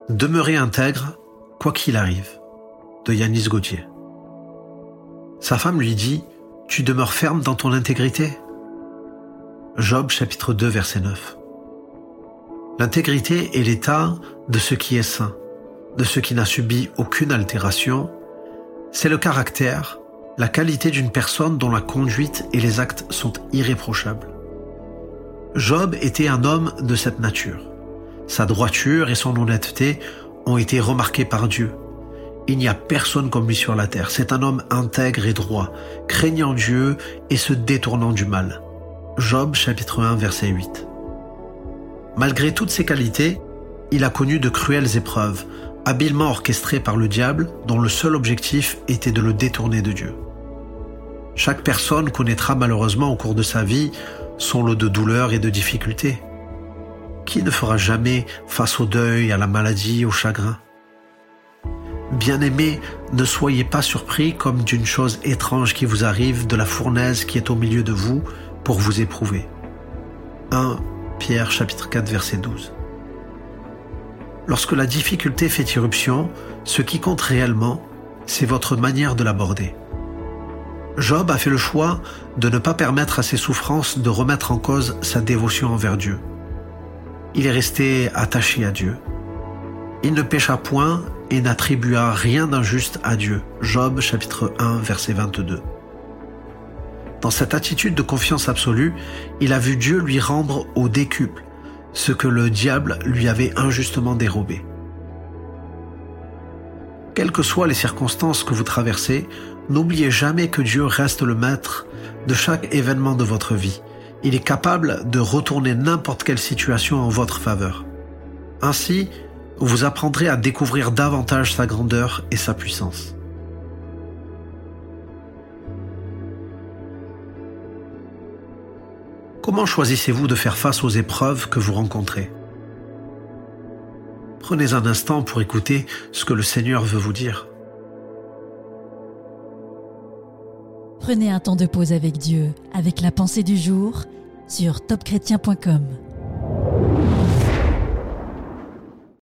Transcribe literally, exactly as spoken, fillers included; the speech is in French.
Demeurez intègre, quoi qu'il arrive, de Yanis Gauthier. Sa femme lui dit « Tu demeures ferme dans ton intégrité ?» Job chapitre deux verset neuf. L'intégrité est l'état de ce qui est sain, de ce qui n'a subi aucune altération. C'est le caractère, la qualité d'une personne dont la conduite et les actes sont irréprochables. Job était un homme de cette nature. Sa droiture et son honnêteté ont été remarquées par Dieu. Il n'y a personne comme lui sur la terre. C'est un homme intègre et droit, craignant Dieu et se détournant du mal. Job chapitre un verset huit. Malgré toutes ces qualités, il a connu de cruelles épreuves, habilement orchestrées par le diable, dont le seul objectif était de le détourner de Dieu. Chaque personne connaîtra malheureusement au cours de sa vie son lot de douleurs et de difficultés. Qui ne fera jamais face au deuil, à la maladie, au chagrin? Bien-aimés, ne soyez pas surpris comme d'une chose étrange qui vous arrive de la fournaise qui est au milieu de vous pour vous éprouver. un Pierre chapitre quatre verset douze. Lorsque la difficulté fait irruption, ce qui compte réellement, c'est votre manière de l'aborder. Job a fait le choix de ne pas permettre à ses souffrances de remettre en cause sa dévotion envers Dieu. Il est resté attaché à Dieu. Il ne pécha point et n'attribua rien d'injuste à Dieu. Job chapitre un verset vingt-deux. Dans cette attitude de confiance absolue, il a vu Dieu lui rendre au décuple ce que le diable lui avait injustement dérobé. Quelles que soient les circonstances que vous traversez, n'oubliez jamais que Dieu reste le maître de chaque événement de votre vie. Il est capable de retourner n'importe quelle situation en votre faveur. Ainsi, vous apprendrez à découvrir davantage sa grandeur et sa puissance. Comment choisissez-vous de faire face aux épreuves que vous rencontrez? Prenez un instant pour écouter ce que le Seigneur veut vous dire. Prenez un temps de pause avec Dieu, avec la pensée du jour, sur top chrétien point com.